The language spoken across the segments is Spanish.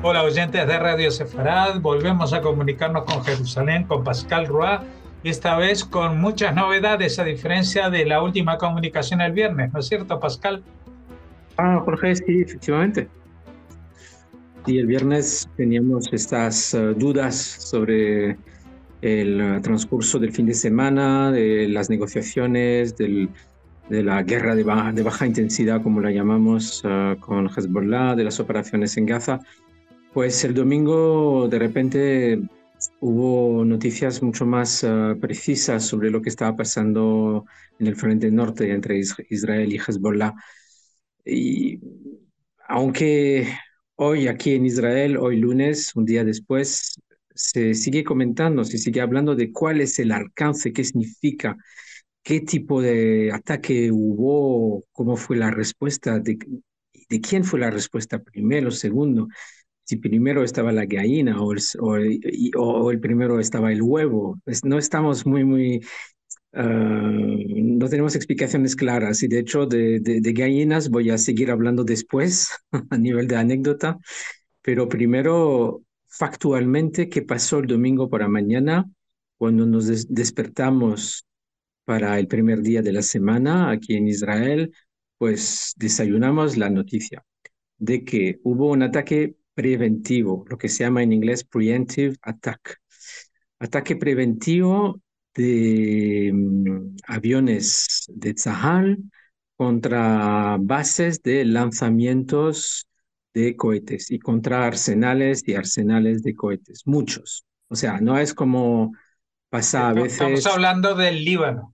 Hola oyentes de Radio Sefarad, volvemos a comunicarnos con Jerusalén, con Pascal Roy, y esta vez con muchas novedades a diferencia de la última comunicación el viernes, ¿no es cierto, Pascal? Jorge, sí, efectivamente. Y el viernes teníamos estas dudas sobre el transcurso del fin de semana, de las negociaciones, de la guerra de baja intensidad, como la llamamos, con Hezbollah, de las operaciones en Gaza. Pues el domingo de repente hubo noticias mucho más precisas sobre lo que estaba pasando en el frente norte entre Israel y Hezbollah. Y aunque hoy aquí en Israel, hoy lunes, un día después, se sigue comentando, se sigue hablando de cuál es el alcance, qué significa, qué tipo de ataque hubo, cómo fue la respuesta, de quién fue la respuesta primero, segundo, si primero estaba la gallina o el primero estaba el huevo. No estamos muy no tenemos explicaciones claras y de hecho de gallinas voy a seguir hablando después a nivel de anécdota, pero primero factualmente qué pasó el domingo por la mañana cuando nos despertamos para el primer día de la semana aquí en Israel, pues desayunamos la noticia de que hubo un ataque preventivo, lo que se llama en inglés preemptive attack. Ataque preventivo de aviones de Tzahal contra bases de lanzamientos de cohetes y contra arsenales y arsenales de cohetes, muchos. O sea, no es como pasa a Estamos veces, hablando del Líbano.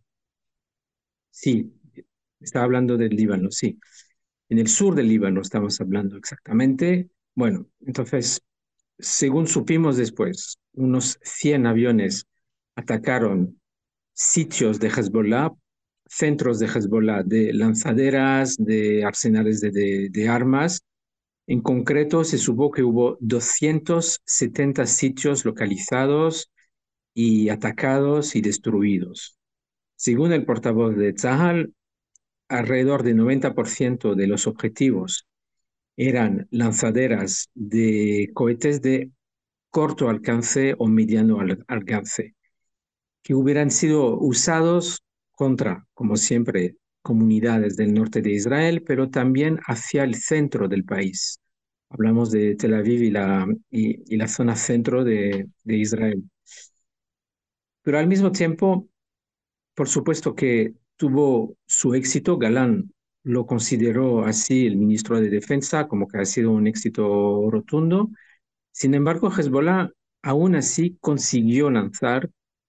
sí, está hablando del Líbano, sí. En el sur del Líbano estamos hablando exactamente. Bueno, entonces, según supimos después, unos 100 aviones atacaron sitios de Hezbollah, centros de Hezbollah, de lanzaderas, de arsenales de armas. En concreto, se supo que hubo 270 sitios localizados y atacados y destruidos. Según el portavoz de Tzahal, alrededor del 90% de los objetivos eran lanzaderas de cohetes de corto alcance o mediano alcance, que hubieran sido usados contra, como siempre, comunidades del norte de Israel, pero también hacia el centro del país. Hablamos de Tel Aviv y la zona centro de Israel. Pero al mismo tiempo, por supuesto que tuvo su éxito. Galán lo consideró así el ministro de Defensa, como que ha sido un éxito rotundo. Sin embargo, Hezbollah aún así consiguió lanzar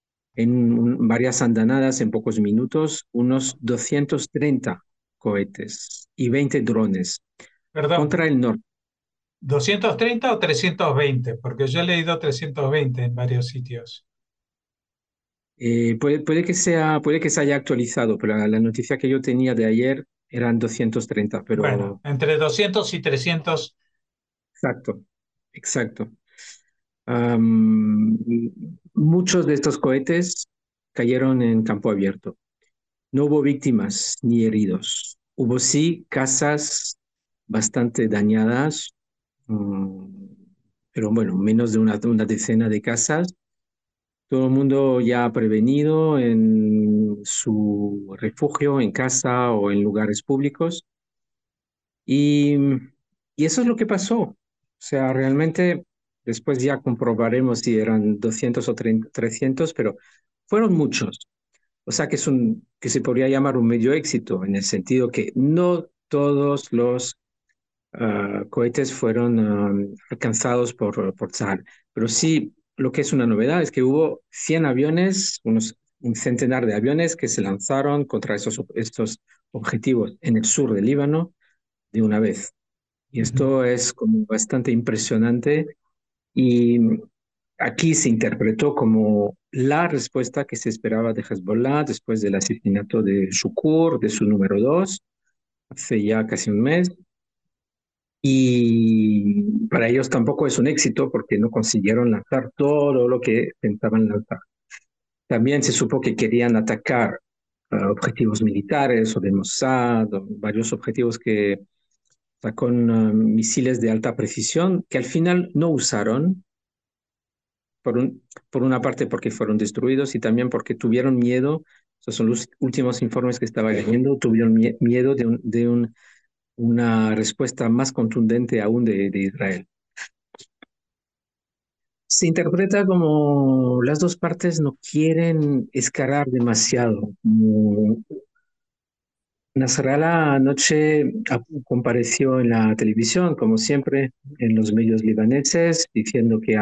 en varias andanadas, en pocos minutos, unos 230 cohetes y 20 drones Perdón, contra el norte. ¿230 o 320? Porque yo he leído 320 en varios sitios. Puede que se haya actualizado, pero la noticia que yo tenía de ayer eran 230, Bueno, pero entre 200 y 300. exacto, exacto. Am, Muchos de estos cohetes cayeron en campo abierto. No hubo víctimas ni heridos. Hubo sí casas bastante dañadas, mm, pero bueno, menos de una decena de casas. Todo el mundo ya prevenido en su refugio, en casa o en lugares públicos. Y, y eso es lo que pasó. O sea, realmente después ya comprobaremos si eran 200 o 300, pero fueron muchos. O sea, que se podría llamar un medio éxito, en el sentido que no todos los cohetes fueron alcanzados por Tzal. Pero sí, lo que es una novedad es que hubo 100 aviones, un centenar de aviones que se lanzaron contra estos objetivos en el sur del Líbano de una vez. Y esto es como bastante impresionante y aquí se interpretó como la respuesta que se esperaba de Hezbollah después del asesinato de Shukur, de su número dos, hace ya casi un mes. Y para ellos tampoco es un éxito porque no consiguieron lanzar todo lo que pensaban lanzar. También se supo que querían atacar objetivos militares o de Mossad, o varios objetivos que sea, con misiles de alta precisión que al final no usaron, por, por una parte porque fueron destruidos y también porque tuvieron miedo. Esos son los últimos informes que estaba leyendo, tuvieron miedo una respuesta más contundente aún de Israel. Se interpreta como las dos partes no quieren escalar demasiado. Nasrallah anoche compareció en la televisión, como siempre, en los medios libaneses, diciendo que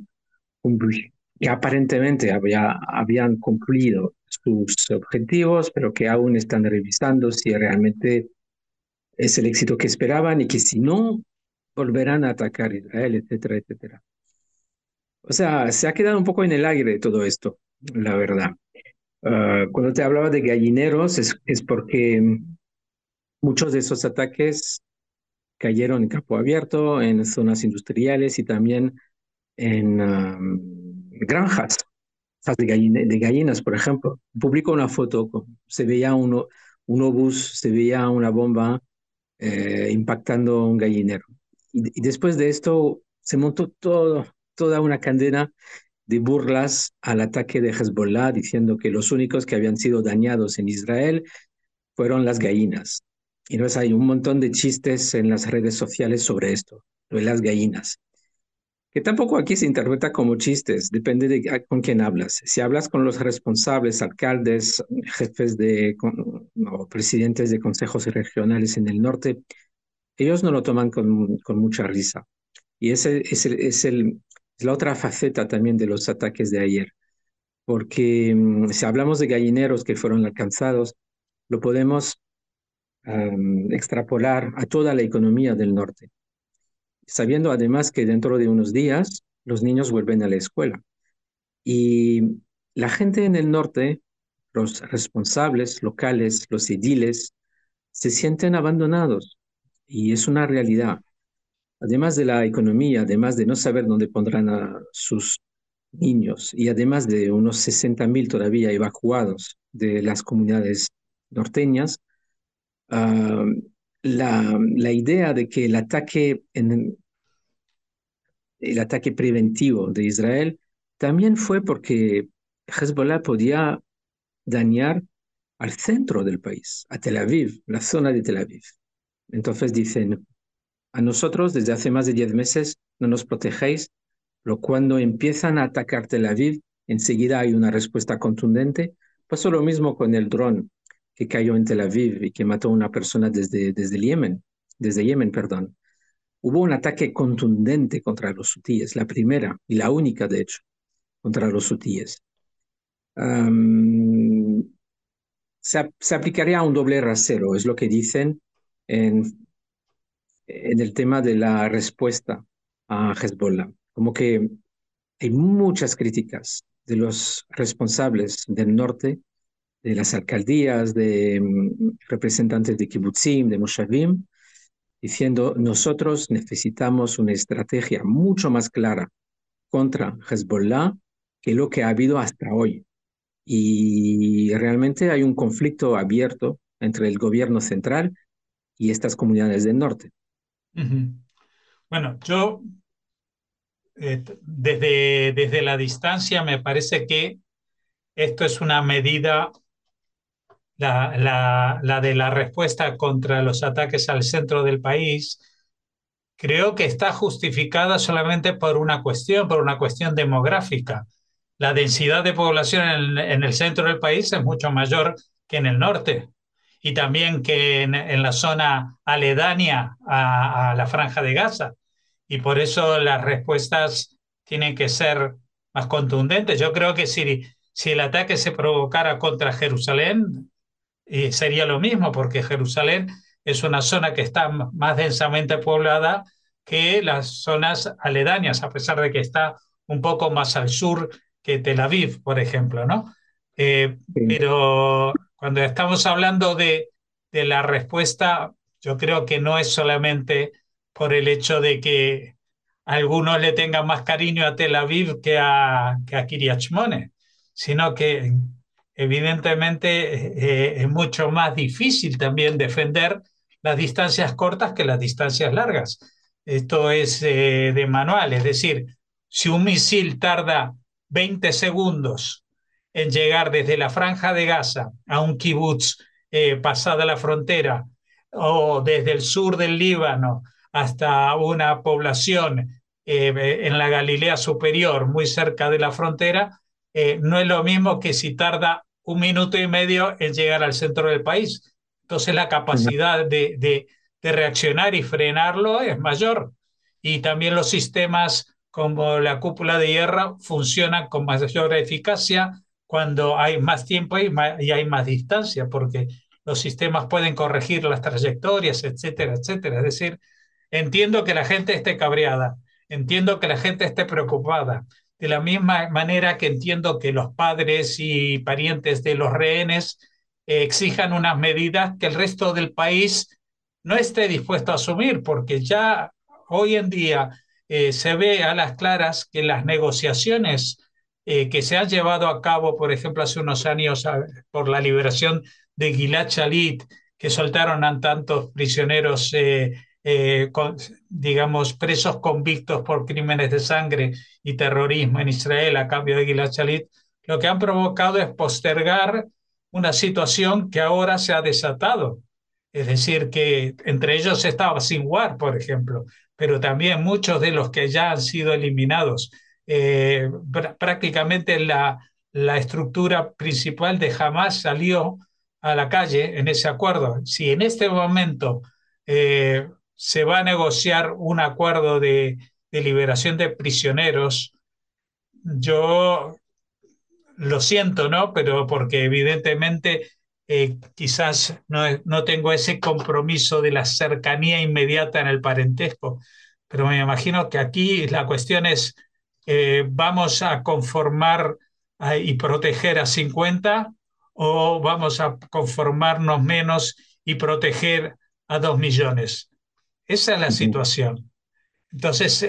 que aparentemente habían cumplido sus objetivos, pero que aún están revisando si realmente es el éxito que esperaban y que si no, volverán a atacar a Israel, etcétera, etcétera. O sea, se ha quedado un poco en el aire todo esto, la verdad. Cuando te hablaba de gallineros es porque muchos de esos ataques cayeron en campo abierto, en zonas industriales y también en granjas de gallinas, por ejemplo. Publico una foto, se veía un obús, se veía una bomba impactando un gallinero. Y después de esto se montó toda una cadena de burlas al ataque de Hezbollah, diciendo que los únicos que habían sido dañados en Israel fueron las gallinas. Y entonces hay un montón de chistes en las redes sociales sobre esto, lo de las gallinas, que tampoco aquí se interpreta como chistes, depende de con quién hablas. Si hablas con los responsables, alcaldes, jefes o presidentes de consejos regionales en el norte, ellos no lo toman con mucha risa. Y ese es la otra faceta también de los ataques de ayer, porque si hablamos de gallineros que fueron alcanzados, lo podemos extrapolar a toda la economía del norte, sabiendo además que dentro de unos días los niños vuelven a la escuela. Y la gente en el norte, los responsables locales, los ediles, se sienten abandonados y es una realidad. Además de la economía, además de no saber dónde pondrán a sus niños y además de unos 60.000 todavía evacuados de las comunidades norteñas, uh, la idea de que el ataque preventivo de Israel también fue porque Hezbollah podía dañar al centro del país, a Tel Aviv, la zona de Tel Aviv. Entonces dicen, a nosotros desde hace más de 10 meses no nos protegéis, pero cuando empiezan a atacar Tel Aviv, enseguida hay una respuesta contundente. Pasó lo mismo con el dron que cayó en Tel Aviv y que mató a una persona desde Yemen, perdón. Hubo un ataque contundente contra los hutíes, la primera y la única, de hecho, contra los hutíes. Se aplicaría un doble rasero, es lo que dicen en el tema de la respuesta a Hezbollah. Como que hay muchas críticas de los responsables del norte, de las alcaldías, de representantes de kibbutzim, de moshavim, diciendo nosotros necesitamos una estrategia mucho más clara contra Hezbollah que lo que ha habido hasta hoy. Y realmente hay un conflicto abierto entre el gobierno central y estas comunidades del norte. Uh-huh. Bueno, yo desde la distancia me parece que esto es una medida, la de la respuesta contra los ataques al centro del país, creo que está justificada solamente por una cuestión demográfica. La densidad de población en el centro del país es mucho mayor que en el norte y también que en la zona aledaña a la Franja de Gaza. Y por eso las respuestas tienen que ser más contundentes. Yo creo que si el ataque se provocara contra Jerusalén, sería lo mismo, porque Jerusalén es una zona que está más densamente poblada que las zonas aledañas, a pesar de que está un poco más al sur que Tel Aviv, por ejemplo, ¿no? Sí. Pero cuando estamos hablando de la respuesta, yo creo que no es solamente por el hecho de que algunos le tengan más cariño a Tel Aviv que a Kiryat Shmone, sino que evidentemente es mucho más difícil también defender las distancias cortas que las distancias largas. Esto es de manual, es decir, si un misil tarda 20 segundos en llegar desde la franja de Gaza a un kibutz pasada la frontera o desde el sur del Líbano hasta una población en la Galilea Superior, muy cerca de la frontera, no es lo mismo que si tarda 1 minuto y medio en llegar al centro del país. Entonces la capacidad de reaccionar y frenarlo es mayor. Y también los sistemas como la cúpula de hierro funcionan con mayor eficacia cuando hay más tiempo y hay más distancia, porque los sistemas pueden corregir las trayectorias, etcétera, etcétera. Es decir, entiendo que la gente esté cabreada, entiendo que la gente esté preocupada, de la misma manera que entiendo que los padres y parientes de los rehenes exijan unas medidas que el resto del país no esté dispuesto a asumir, porque ya hoy en día se ve a las claras que las negociaciones que se han llevado a cabo, por ejemplo, hace unos años por la liberación de Gilad Shalit, que soltaron a tantos prisioneros, digamos, presos convictos por crímenes de sangre y terrorismo en Israel a cambio de Gilad Shalit, lo que han provocado es postergar una situación que ahora se ha desatado. Es decir, que entre ellos estaba Sinwar, por ejemplo, pero también muchos de los que ya han sido eliminados. Prácticamente la estructura principal de Hamas salió a la calle en ese acuerdo. Si en este momento se va a negociar un acuerdo de liberación de prisioneros, yo lo siento, ¿no? Pero porque evidentemente quizás no tengo ese compromiso de la cercanía inmediata en el parentesco, pero me imagino que aquí la cuestión es, ¿vamos a conformar y proteger a 50 o vamos a conformarnos menos y proteger a 2 millones? Esa es la Ujú. situación. Entonces,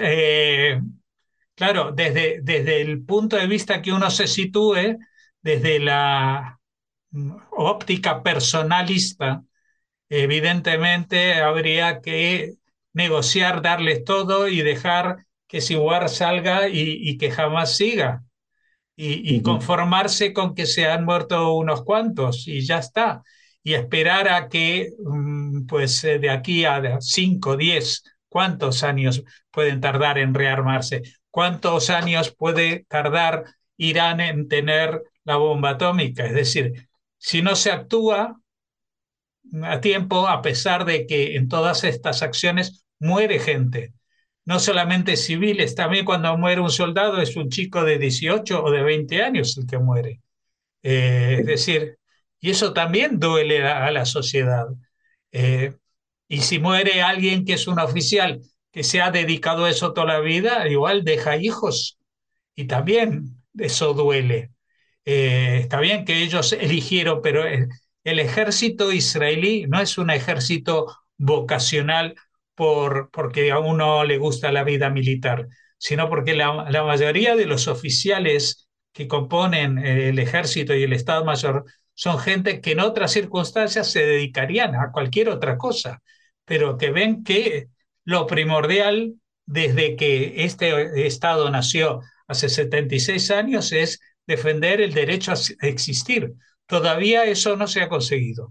claro, desde el punto de vista que uno se sitúe, desde la óptica personalista, evidentemente habría que negociar, darles todo y dejar que Siguar salga y que jamás siga. Y Ujú. conformarse con que se han muerto unos cuantos y ya está. Y esperar a que, pues, de aquí a 5, 10, ¿cuántos años pueden tardar en rearmarse? ¿Cuántos años puede tardar Irán en tener la bomba atómica? Es decir, si no se actúa a tiempo, a pesar de que en todas estas acciones muere gente, no solamente civiles, también cuando muere un soldado es un chico de 18 o de 20 años el que muere. Es decir, y eso también duele a la sociedad. Eh, y si muere alguien que es un oficial que se ha dedicado a eso toda la vida, igual deja hijos y también eso duele. Está bien que ellos eligieron, pero el ejército israelí no es un ejército vocacional porque a uno le gusta la vida militar, sino porque la mayoría de los oficiales que componen el ejército y el Estado Mayor son gente que en otras circunstancias se dedicarían a cualquier otra cosa, pero que ven que lo primordial desde que este Estado nació hace 76 años es defender el derecho a existir. Todavía eso no se ha conseguido.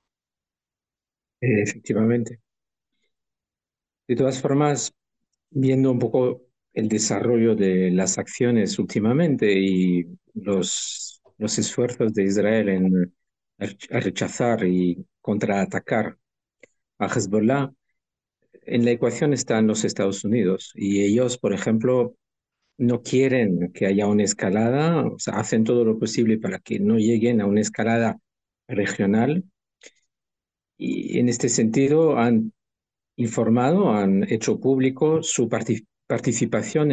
Efectivamente. De todas formas, viendo un poco el desarrollo de las acciones últimamente y los esfuerzos de Israel en a rechazar y contraatacar a Hezbollah, en la ecuación están los Estados Unidos y ellos, por ejemplo, no quieren que haya una escalada, o sea, hacen todo lo posible para que no lleguen a una escalada regional y en este sentido han informado, han hecho público su participación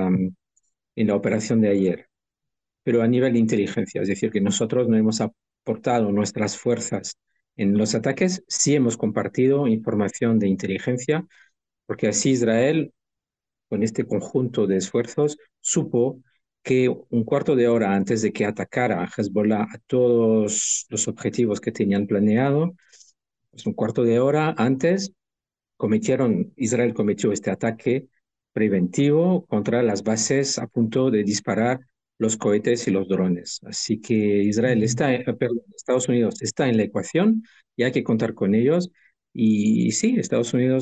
en la operación de ayer, pero a nivel de inteligencia, es decir, que nosotros no hemos aportado nuestras fuerzas en los ataques, sí hemos compartido información de inteligencia, porque así Israel, con este conjunto de esfuerzos, supo que un cuarto de hora antes de que atacara a Hezbollah a todos los objetivos que tenían planeado, Pues un cuarto de hora antes Israel cometió este ataque preventivo contra las bases a punto de disparar los cohetes y los drones. Así que perdón, Estados Unidos está en la ecuación y hay que contar con ellos. Y sí, Estados Unidos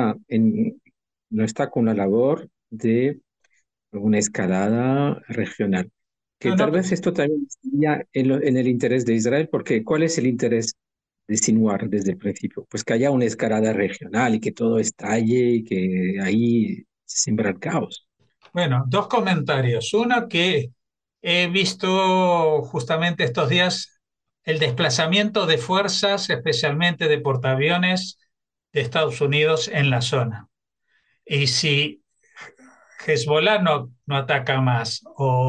no está con la labor de una escalada regional. Que No, no, tal vez esto también estaría en el interés de Israel, porque ¿cuál es el interés de Sinwar desde el principio? Pues que haya una escalada regional y que todo estalle y que ahí se siembra el caos. bueno, dos comentarios. Uno que he visto justamente estos días el desplazamiento de fuerzas, especialmente de portaaviones de Estados Unidos en la zona. Y si Hezbollah no ataca más,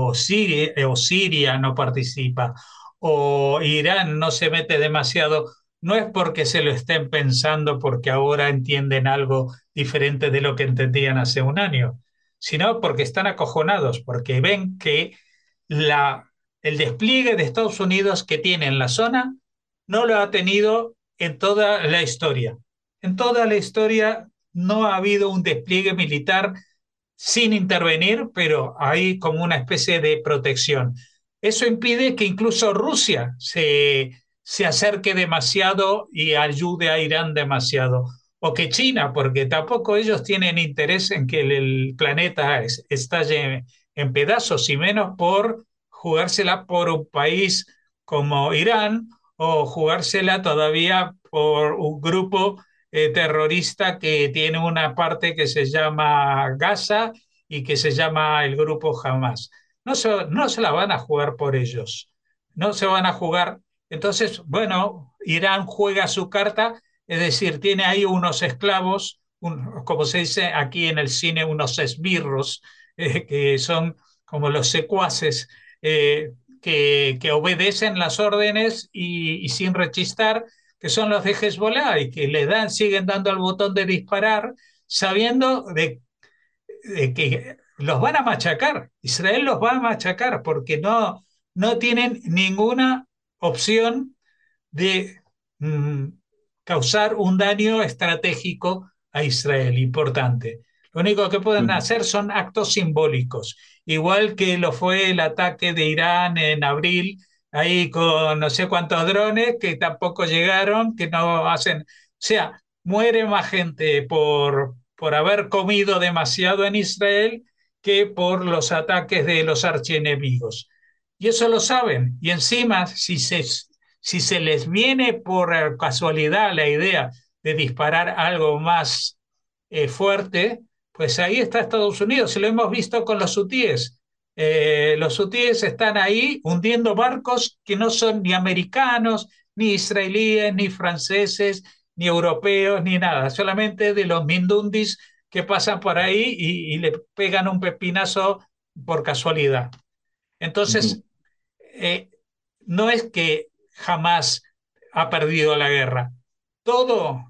o Siria no participa, o Irán no se mete demasiado, no es porque se lo estén pensando porque ahora entienden algo diferente de lo que entendían hace un año, sino porque están acojonados, porque ven que la, el despliegue de Estados Unidos que tiene en la zona no lo ha tenido en toda la historia. En toda la historia no ha habido un despliegue militar sin intervenir, pero hay como una especie de protección. Eso impide que incluso Rusia se acerque demasiado y ayude a Irán demasiado. O que China, porque tampoco ellos tienen interés en que el planeta estalle en pedazos, y menos por jugársela por un país como Irán o jugársela todavía por un grupo terrorista que tiene una parte que se llama Gaza y que se llama el grupo Hamas. No se la van a jugar por ellos, no se van a jugar. Entonces, bueno, Irán juega su carta, es decir, tiene ahí unos esclavos, como se dice aquí en el cine, unos esbirros, que son como los secuaces, que obedecen las órdenes y sin rechistar, que son los de Hezbollah y que le dan, siguen dando al botón de disparar, sabiendo de que los van a machacar. Israel los va a machacar porque no tienen ninguna opción de mm, causar un daño estratégico a Israel importante. Lo único que pueden Ujú. hacer son actos simbólicos, igual que lo fue el ataque de Irán en abril, ahí con no sé cuántos drones que tampoco llegaron, que no hacen, o sea, muere más gente por haber comido demasiado en Israel que por los ataques de los archienemigos. Y eso lo saben. Y encima, si se les viene por casualidad la idea de disparar algo más fuerte, pues ahí está Estados Unidos. Y lo hemos visto con los hutíes. Los hutíes están ahí hundiendo barcos que no son ni americanos, ni israelíes, ni franceses, ni europeos, ni nada. Solamente de los mindundis que pasan por ahí y le pegan un pepinazo por casualidad. Ujú. Entonces, eh, no es que jamás ha perdido la guerra. Todo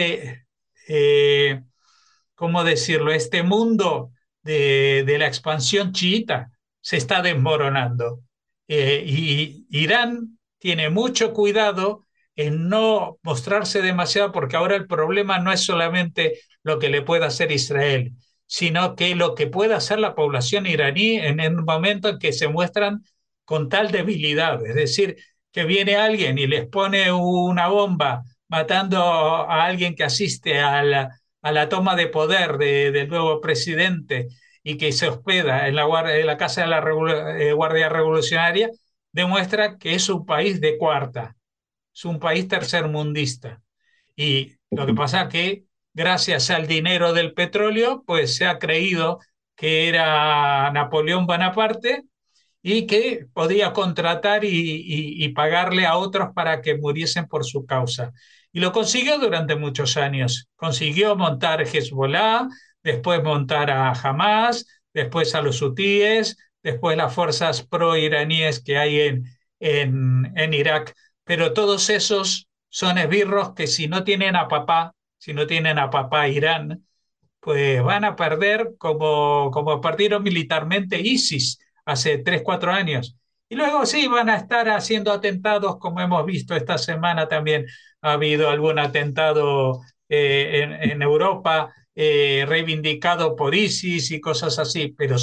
eh, ¿cómo decirlo? Este mundo de la expansión chiita se está desmoronando. Y Irán tiene mucho cuidado en no mostrarse demasiado, porque ahora el problema no es solamente lo que le pueda hacer Israel, sino que lo que puede hacer la población iraní en el momento en que se muestran con tal debilidad. Es decir, que viene alguien y les pone una bomba matando a alguien que asiste a la toma de poder del nuevo presidente y que se hospeda en la Casa de la Guardia Revolucionaria, demuestra que es un país de cuarta, es un país tercermundista. Y lo que Ujú. pasa es que gracias al dinero del petróleo, pues se ha creído que era Napoleón Bonaparte y que podía contratar y pagarle a otros para que muriesen por su causa. Y lo consiguió durante muchos años. Consiguió montar Hezbollah, después montar a Hamas, después a los hutíes, después las fuerzas pro-iraníes que hay en Irak. Pero todos esos son esbirros que si no tienen a papá Irán, pues van a perder como perdieron militarmente ISIS hace 3 4 años. Y luego sí, van a estar haciendo atentados, como hemos visto esta semana también ha habido algún atentado en Europa reivindicado por ISIS y cosas así, pero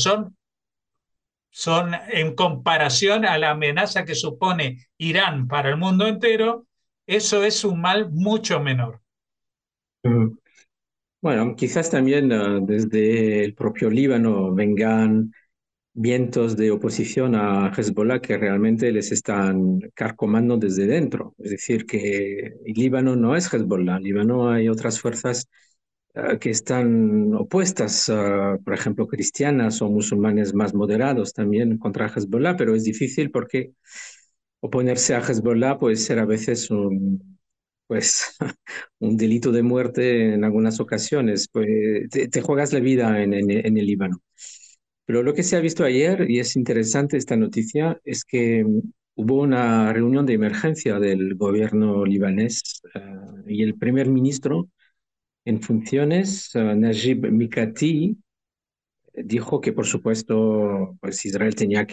son en comparación a la amenaza que supone Irán para el mundo entero, eso es un mal mucho menor. Mm. Bueno, quizás también desde el propio Líbano vengan vientos de oposición a Hezbollah que realmente les están carcomando desde dentro. Es decir, que el Líbano no es Hezbollah, en Líbano hay otras fuerzas que están opuestas, por ejemplo, cristianas o musulmanes más moderados también contra Hezbollah, pero es difícil porque oponerse a Hezbollah puede ser a veces pues, un delito de muerte en algunas ocasiones. Pues, te juegas la vida en el Líbano. Pero lo que se ha visto ayer, y es interesante esta noticia, es que hubo una reunión de emergencia del gobierno libanés y el primer ministro en funciones, Najib Mikati, dijo que por supuesto pues Israel tenía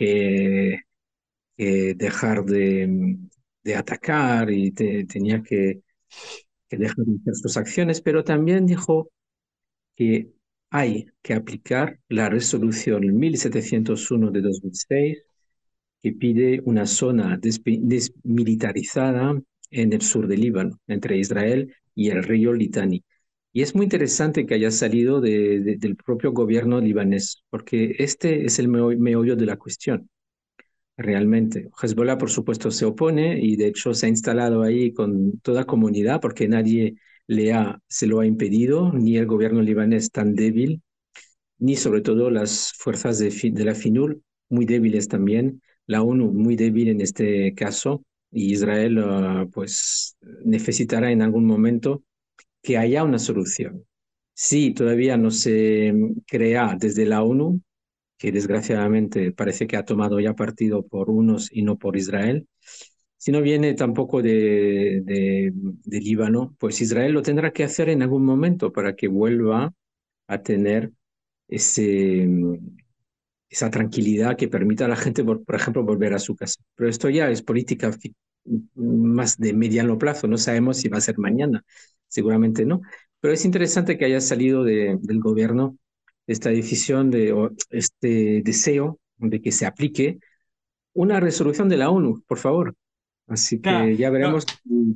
que dejar de atacar y tenía que dejar de hacer sus acciones, pero también dijo que hay que aplicar la resolución 1701 de 2006 que pide una zona desmilitarizada en el sur del Líbano, entre Israel y el río Litani. Y es muy interesante que haya salido del propio gobierno libanés, porque este es el meollo de la cuestión, realmente. Hezbollah, por supuesto, se opone y de hecho se ha instalado ahí con toda comunidad porque nadie se lo ha impedido, ni el gobierno libanés tan débil ni sobre todo las fuerzas de la FINUR, muy débiles también, la ONU muy débil en este caso, y Israel pues necesitará en algún momento que haya una solución. Si todavía no se crea desde la ONU, que desgraciadamente parece que ha tomado ya partido por unos y no por Israel, si no viene tampoco de Líbano, pues Israel lo tendrá que hacer en algún momento para que vuelva a tener ese, esa tranquilidad que permita a la gente, por ejemplo, volver a su casa. Pero esto ya es política más de mediano plazo, no sabemos si va a ser mañana, seguramente no. Pero es interesante que haya salido del gobierno esta decisión o este deseo de que se aplique una resolución de la ONU, por favor. Así Ya, que ya no, veremos si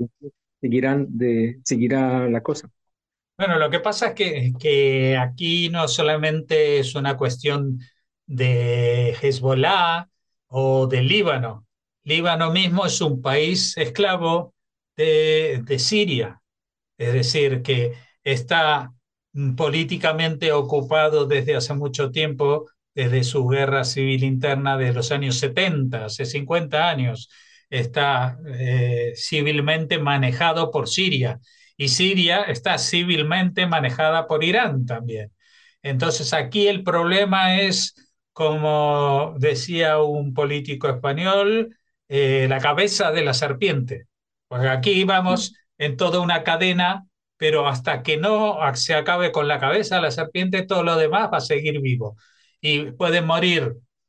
seguirá la cosa. bueno, lo que pasa es que aquí no solamente es una cuestión de Hezbollah o de Líbano. Líbano mismo es un país esclavo de Siria, es decir, que está políticamente ocupado desde hace mucho tiempo, desde su guerra civil interna de los años 70, hace 50 años, está civilmente manejado por Siria y Siria está civilmente manejada por Irán también. Entonces aquí el problema es, como decía un político español, la cabeza de la serpiente. Porque aquí vamos en toda una cadena, pero hasta que no se acabe con la cabeza de la serpiente, todo lo demás va a seguir vivo. Y pueden morir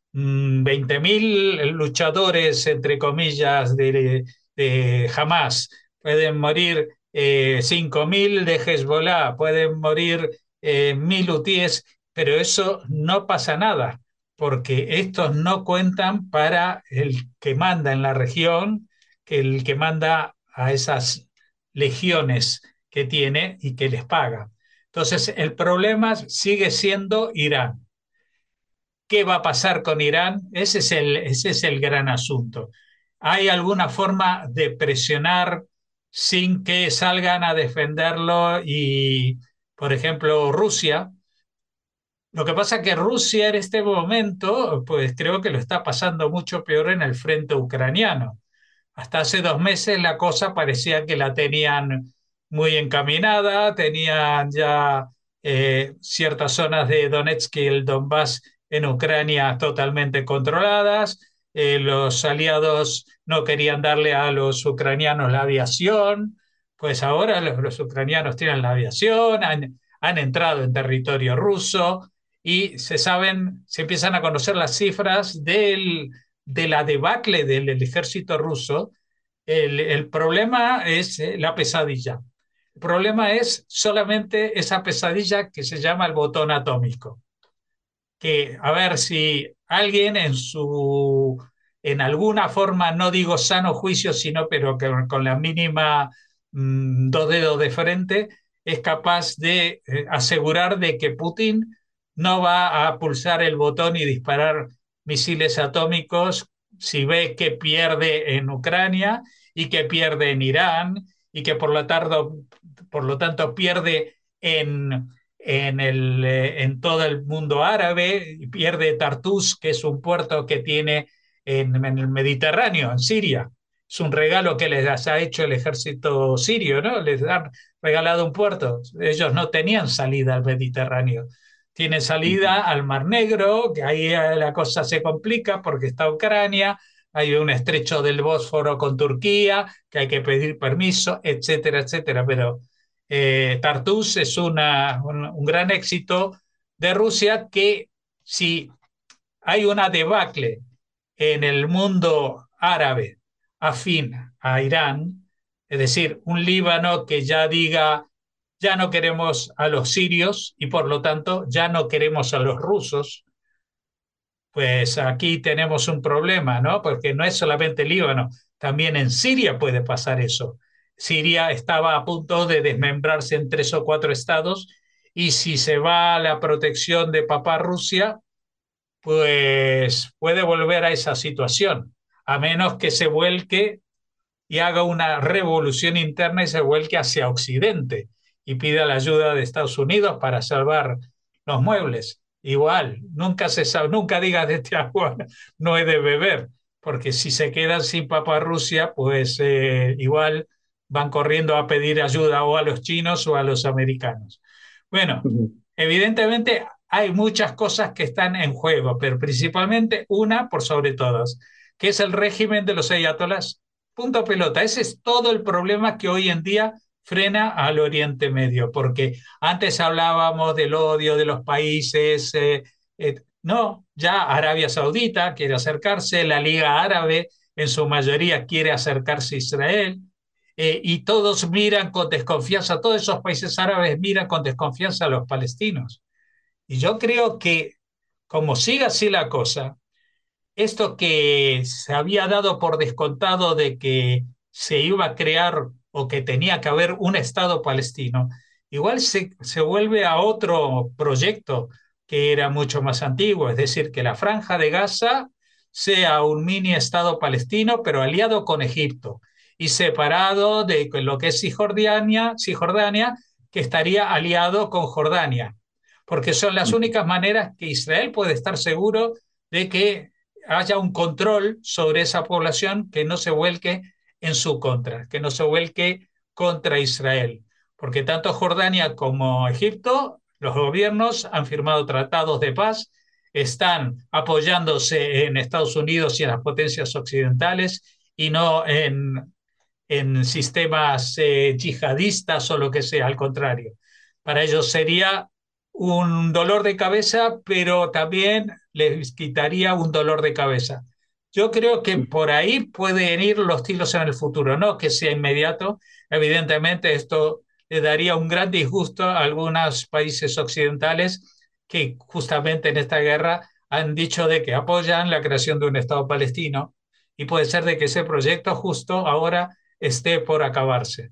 20.000 luchadores, entre comillas, de Hamas, pueden morir 5.000 de Hezbollah, pueden morir 1.000 hutíes, pero eso no pasa nada, porque estos no cuentan para el que manda en la región, que el que manda a esas legiones que tiene y que les paga. Entonces, el problema sigue siendo Irán. ¿Qué va a pasar con Irán? Ese es el gran asunto. ¿Hay alguna forma de presionar sin que salgan a defenderlo? Y, por ejemplo, Rusia. Lo que pasa es que Rusia en este momento, pues creo que lo está pasando mucho peor en el frente ucraniano. Hasta hace 2 meses la cosa parecía que la tenían muy encaminada, tenían ya ciertas zonas de Donetsk y el Donbass en Ucrania totalmente controladas, los aliados no querían darle a los ucranianos la aviación, pues ahora los ucranianos tienen la aviación, han entrado en territorio ruso y se empiezan a conocer las cifras de la debacle del ejército ruso, el problema es la pesadilla. El problema es solamente esa pesadilla que se llama el botón atómico. Que a ver si alguien en alguna forma, no digo sano juicio, sino pero que con la mínima dos dedos de frente, es capaz de asegurar de que Putin no va a pulsar el botón y disparar misiles atómicos si ve que pierde en Ucrania y que pierde en Irán y que por lo tanto pierde en todo el mundo árabe, y pierde Tartus, que es un puerto que tiene en el Mediterráneo, en Siria. Es un regalo que les ha hecho el ejército sirio, ¿no? Les han regalado un puerto. Ellos no tenían salida al Mediterráneo. Tienen salida al Mar Negro, que ahí la cosa se complica porque está Ucrania, hay un estrecho del Bósforo con Turquía, que hay que pedir permiso, etcétera, etcétera. Pero Tartus es un gran éxito de Rusia que si hay una debacle en el mundo árabe afín a Irán, es decir, un Líbano que ya diga, ya no queremos a los sirios y por lo tanto ya no queremos a los rusos, pues aquí tenemos un problema, ¿no? Porque no es solamente Líbano, también en Siria puede pasar eso. Siria estaba a punto de desmembrarse en 3 o 4 estados y si se va a la protección de papá Rusia, pues puede volver a esa situación, a menos que se vuelque y haga una revolución interna y se vuelque hacia Occidente y pida la ayuda de Estados Unidos para salvar los muebles. Igual, nunca se sabe, nunca digas de este agua no he de beber, porque si se quedan sin papa Rusia, pues igual van corriendo a pedir ayuda o a los chinos o a los americanos. Bueno, evidentemente hay muchas cosas que están en juego, pero principalmente una por sobre todas, que es el régimen de los ayatolás. Punto pelota. Ese es todo el problema que hoy en día frena al Oriente Medio, porque antes hablábamos del odio de los países, no, ya Arabia Saudita quiere acercarse, la Liga Árabe en su mayoría quiere acercarse a Israel, y todos miran con desconfianza, todos esos países árabes miran con desconfianza a los palestinos. Y yo creo que como siga así la cosa, esto que se había dado por descontado de que se iba a crear o que tenía que haber un Estado palestino, igual se vuelve a otro proyecto que era mucho más antiguo, es decir, que la Franja de Gaza sea un mini Estado palestino, pero aliado con Egipto y separado de lo que es Cisjordania, que estaría aliado con Jordania, porque son las únicas maneras que Israel puede estar seguro de que haya un control sobre esa población que no se vuelque en su contra, que no se vuelque contra Israel. Porque tanto Jordania como Egipto, los gobiernos han firmado tratados de paz, están apoyándose en Estados Unidos y en las potencias occidentales y no en sistemas yihadistas o lo que sea, al contrario. Para ellos sería un dolor de cabeza, pero también les quitaría un dolor de cabeza. Yo creo que por ahí pueden ir los tiros en el futuro, no que sea inmediato. Evidentemente, esto le daría un gran disgusto a algunos países occidentales que justamente en esta guerra han dicho de que apoyan la creación de un Estado palestino y puede ser de que ese proyecto justo ahora esté por acabarse.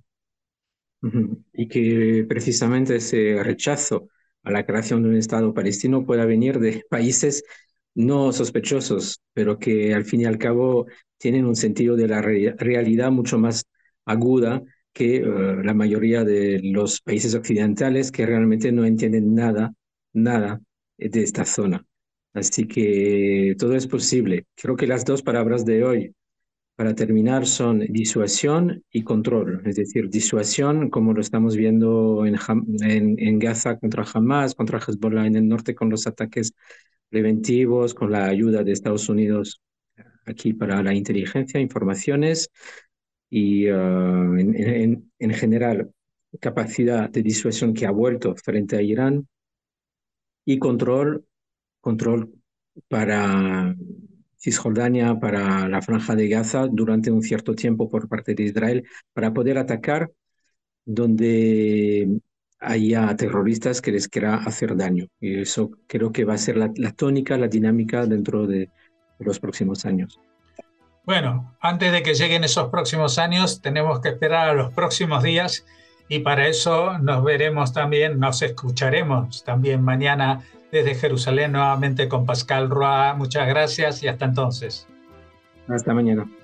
Y que precisamente ese rechazo a la creación de un Estado palestino pueda venir de países no sospechosos, pero que al fin y al cabo tienen un sentido de la realidad mucho más aguda que la mayoría de los países occidentales que realmente no entienden nada de esta zona. Así que todo es posible. Creo que las dos palabras de hoy para terminar, son disuasión y control. Es decir, disuasión, como lo estamos viendo en Gaza contra Hamas, contra Hezbollah en el norte, con los ataques preventivos, con la ayuda de Estados Unidos aquí para la inteligencia, informaciones y en general capacidad de disuasión que ha vuelto frente a Irán y control para Cisjordania, para la Franja de Gaza durante un cierto tiempo por parte de Israel para poder atacar donde haya terroristas que les quiera hacer daño. Y eso creo que va a ser la tónica, la dinámica dentro de los próximos años. Bueno, antes de que lleguen esos próximos años, tenemos que esperar a los próximos días y para eso nos veremos también, nos escucharemos también mañana desde Jerusalén nuevamente con Pascal Roa. Muchas gracias y hasta entonces. Hasta mañana.